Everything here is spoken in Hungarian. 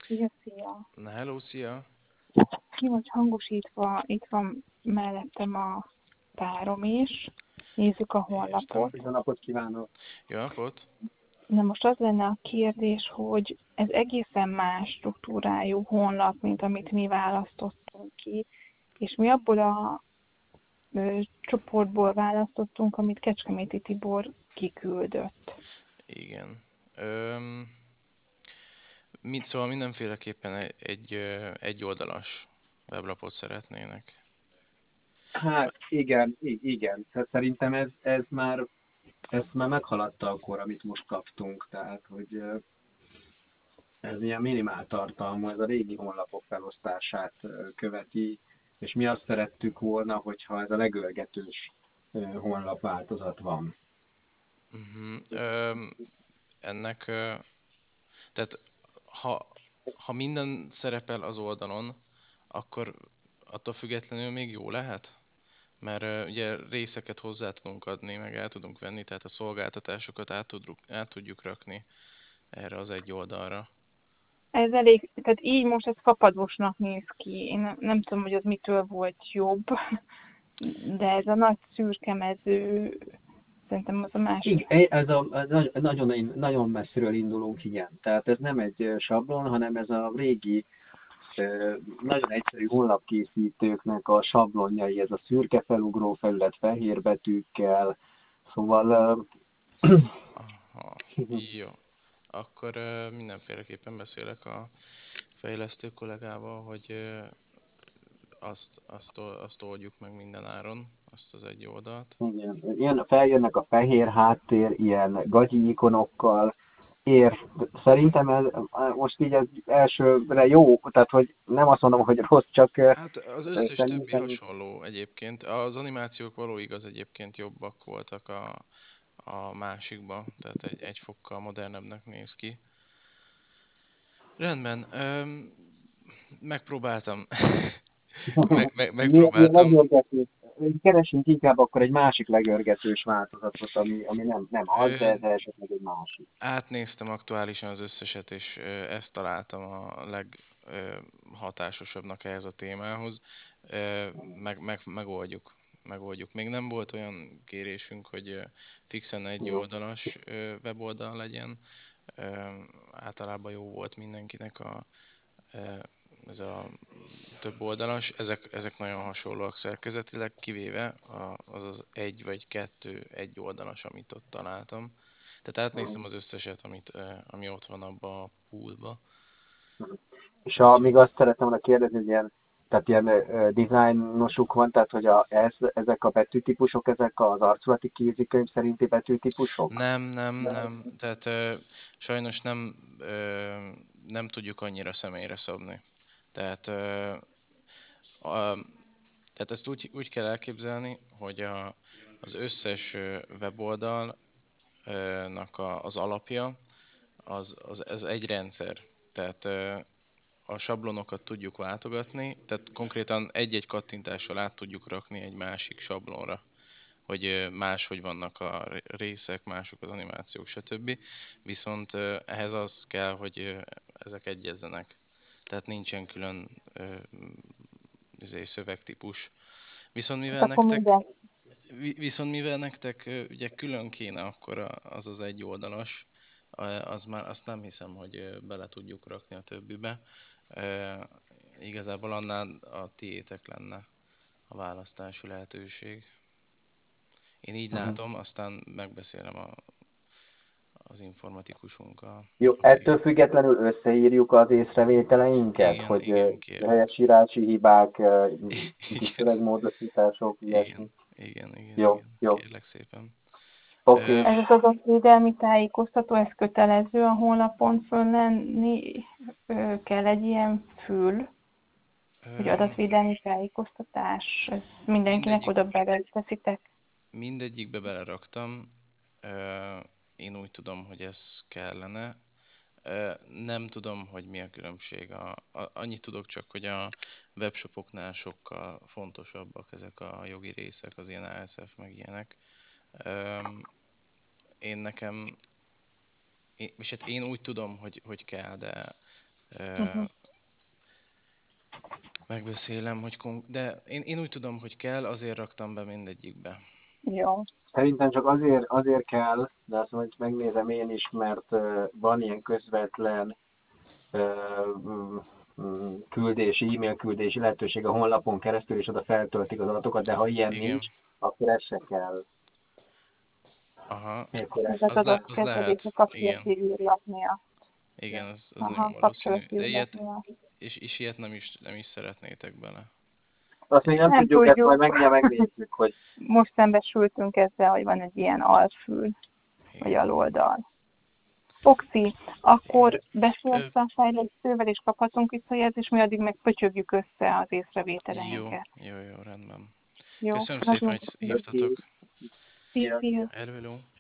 Szia, szia! Na, hello, szia! Ki vagy hangosítva, itt van mellettem a párom is. Nézzük a Értem. honlapot. Jó napot kívánok! Jó napot! Na most az lenne a kérdés, hogy ez egészen más struktúrájú honlap, mint amit mi választottunk ki, és mi abból a csoportból választottunk, amit Kecskeméti Tibor kiküldött. Igen. Szóval mindenféleképpen egy oldalas weblapot szeretnének. Hát igen, igen. Tehát szerintem ez már meghaladta akkor, amit most kaptunk. Tehát, hogy ez ilyen minimál tartalmú, ez a régi honlapok felosztását követi, és mi azt szerettük volna, hogyha ez a legörgetős honlap változat van. Uh-huh. Ennek, tehát ha minden szerepel az oldalon, akkor attól függetlenül még jó lehet? Mert ugye részeket hozzá tudunk adni, meg el tudunk venni, tehát a szolgáltatásokat át tudjuk rakni erre az egy oldalra. Ez elég, tehát így most ez fapadosnak néz ki. Én nem tudom, hogy az mitől volt jobb, de ez a nagy szürke mező, szerintem az a másik. Igen, nagyon, nagyon messziről indulunk, igen. Tehát ez nem egy sablon, hanem ez a régi, nagyon egyszerű honlapkészítőknek a sablonjai, ez a szürke felugró felület fehér betűkkel, szóval Aha, jó. Akkor mindenféleképpen beszélek a fejlesztő kollégával, hogy azt oldjuk meg minden áron, azt az egy oldalt. igen, feljönnek a fehér háttér, ilyen gagyi ikonokkal, szerintem ez most így az elsőre jó, tehát hogy nem azt mondom, hogy rossz, csak Hát az összes többi szerintem hasonló egyébként. Az animációk való igaz egyébként jobbak voltak a másikba, tehát egy fokkal modernebbnek néz ki. Rendben, megpróbáltam. mi Megpróbáltam. legörgetős, keresünk inkább akkor egy másik legörgetős változatot, ami nem az, Ö, de esetleg egy másik. Átnéztem aktuálisan az összeset, és ezt találtam a leghatásosabbnak ehhez a témához. Megoldjuk. Megoldjuk. Még nem volt olyan kérésünk, hogy fixen egy Jó. oldalas weboldal legyen. Általában jó volt mindenkinek ö, ez a több oldalas. Ezek nagyon hasonlóak szerkezetileg, kivéve az egy vagy kettő egy oldalas, amit ott találtam. Tehát átnéztem az összeset, ami ott van abba a poolba. És Úgyhogy még azt szeretném volna kérdezni, hogy tehát ilyen dizájnosuk van, tehát hogy ezek a betűtípusok, ezek az arculati kézikönyv szerinti betűtípusok? nem. Tehát sajnos nem tudjuk annyira személyre szabni. Tehát, a, tehát ezt úgy kell elképzelni, hogy az összes weboldalnak az alapja, ez egy rendszer. Tehát a sablonokat tudjuk váltogatni, tehát konkrétan egy-egy kattintással át tudjuk rakni egy másik sablonra, hogy máshogy vannak a részek, mások az animációk, stb. Viszont ehhez az kell, hogy ezek egyezzenek. Tehát nincsen külön szövegtípus. Viszont Hát mivel akkor nektek, minden. ugye külön kéne akkor az az egy oldalas, azt nem hiszem, hogy bele tudjuk rakni a többibe. Igazából annál a tiétek lenne a választási lehetőség. Én így Uh-huh. látom, aztán megbeszélem az informatikusunkkal, Jó, aki... ettől függetlenül összeírjuk az észrevételeinket, Igen, hogy igen, kérlek. helyesírási hibák, kis Igen, szövegmódosítások, ilyesmi. Jó, igen, jó, kérlek szépen. oké. Ö, Ez az adatvédelmi tájékoztató, ez kötelező a honlapon fönn lenni, kell egy ilyen fül, hogy ö, adatvédelmi tájékoztatás, ez mindenkinek mindegyik, oda teszitek. mindegyikbe beleraktam. Ö, én úgy tudom, hogy ez kellene. Nem tudom, hogy mi a különbség. Annyit tudok csak, hogy a webshopoknál sokkal fontosabbak ezek a jogi részek, az ilyen ASF, meg ilyenek. Öm, én nekem, és hát én úgy tudom, hogy kell, de Ö, Megbeszélem, hogy de én úgy tudom, hogy kell, azért raktam be mindegyikbe. Jó. Szerintem csak azért kell, de azt mondom, hogy megnézem én is, mert van ilyen közvetlen küldési, e-mail küldési lehetőség a honlapon keresztül, és oda feltöltik az adatokat, de ha ilyen Igen. nincs, akkor ez se kell. Aha, Ez az adott az kezelés a lehet, kapcsolati igen. űrlap miatt. Igen, az Aha, nagyon valószínű. kapcsolati De űrlap miatt. és ilyet nem is szeretnétek bele. Azt még nem tudjuk, ezt majd megnézzük, hogy Most szembesültünk ezzel, hogy van egy ilyen alfül, vagy Igen. aloldal. Oxi, akkor beszélsz a fejlesztővel, és kaphatunk visszajelzést, mi addig meg pötyögjük össze az észrevételeinket. Jó, rendben. Jó, Köszönöm szépen, hogy hívtatok. Szia. Hello.